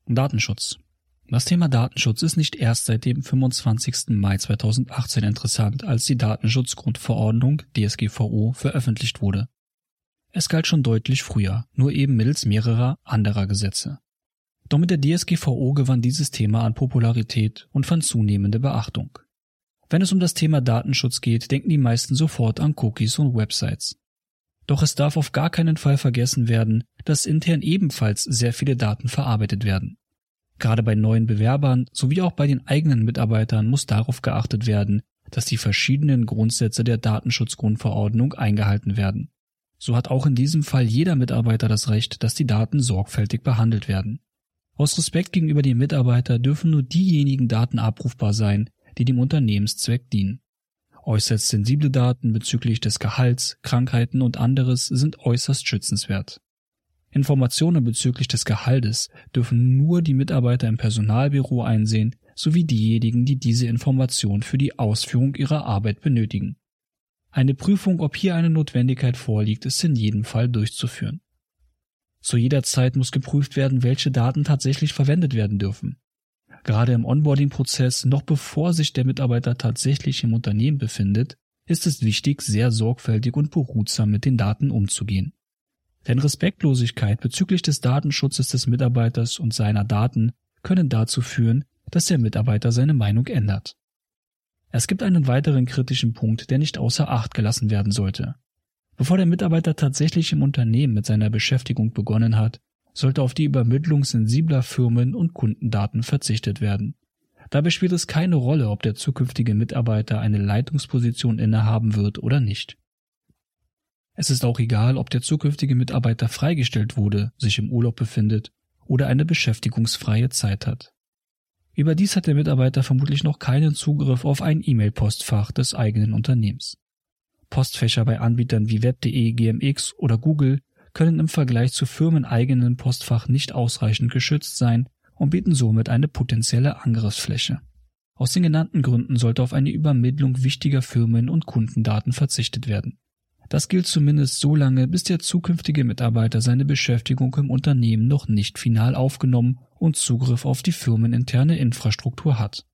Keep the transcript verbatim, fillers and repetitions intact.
Datenschutz. Das Thema Datenschutz ist nicht erst seit dem fünfundzwanzigsten Mai zweitausendachtzehn interessant, als die Datenschutzgrundverordnung D S G V O veröffentlicht wurde. Es galt schon deutlich früher, nur eben mittels mehrerer anderer Gesetze. Doch mit der D S G V O gewann dieses Thema an Popularität und fand zunehmende Beachtung. Wenn es um das Thema Datenschutz geht, denken die meisten sofort an Cookies und Websites. Doch es darf auf gar keinen Fall vergessen werden, dass intern ebenfalls sehr viele Daten verarbeitet werden. Gerade bei neuen Bewerbern sowie auch bei den eigenen Mitarbeitern muss darauf geachtet werden, dass die verschiedenen Grundsätze der Datenschutzgrundverordnung eingehalten werden. So hat auch in diesem Fall jeder Mitarbeiter das Recht, dass die Daten sorgfältig behandelt werden. Aus Respekt gegenüber dem Mitarbeiter dürfen nur diejenigen Daten abrufbar sein, die dem Unternehmenszweck dienen. Äußerst sensible Daten bezüglich des Gehalts, Krankheiten und anderes sind äußerst schützenswert. Informationen bezüglich des Gehaltes dürfen nur die Mitarbeiter im Personalbüro einsehen, sowie diejenigen, die diese Information für die Ausführung ihrer Arbeit benötigen. Eine Prüfung, ob hier eine Notwendigkeit vorliegt, ist in jedem Fall durchzuführen. Zu jeder Zeit muss geprüft werden, welche Daten tatsächlich verwendet werden dürfen. Gerade im Onboarding-Prozess, noch bevor sich der Mitarbeiter tatsächlich im Unternehmen befindet, ist es wichtig, sehr sorgfältig und behutsam mit den Daten umzugehen. Denn Respektlosigkeit bezüglich des Datenschutzes des Mitarbeiters und seiner Daten können dazu führen, dass der Mitarbeiter seine Meinung ändert. Es gibt einen weiteren kritischen Punkt, der nicht außer Acht gelassen werden sollte. Bevor der Mitarbeiter tatsächlich im Unternehmen mit seiner Beschäftigung begonnen hat, sollte auf die Übermittlung sensibler Firmen- und Kundendaten verzichtet werden. Dabei spielt es keine Rolle, ob der zukünftige Mitarbeiter eine Leitungsposition innehaben wird oder nicht. Es ist auch egal, ob der zukünftige Mitarbeiter freigestellt wurde, sich im Urlaub befindet oder eine beschäftigungsfreie Zeit hat. Überdies hat der Mitarbeiter vermutlich noch keinen Zugriff auf ein E-Mail-Postfach des eigenen Unternehmens. Postfächer bei Anbietern wie web punkt de, G M X oder Google können im Vergleich zu firmeneigenen Postfach nicht ausreichend geschützt sein und bieten somit eine potenzielle Angriffsfläche. Aus den genannten Gründen sollte auf eine Übermittlung wichtiger Firmen- und Kundendaten verzichtet werden. Das gilt zumindest so lange, bis der zukünftige Mitarbeiter seine Beschäftigung im Unternehmen noch nicht final aufgenommen und Zugriff auf die firmeninterne Infrastruktur hat.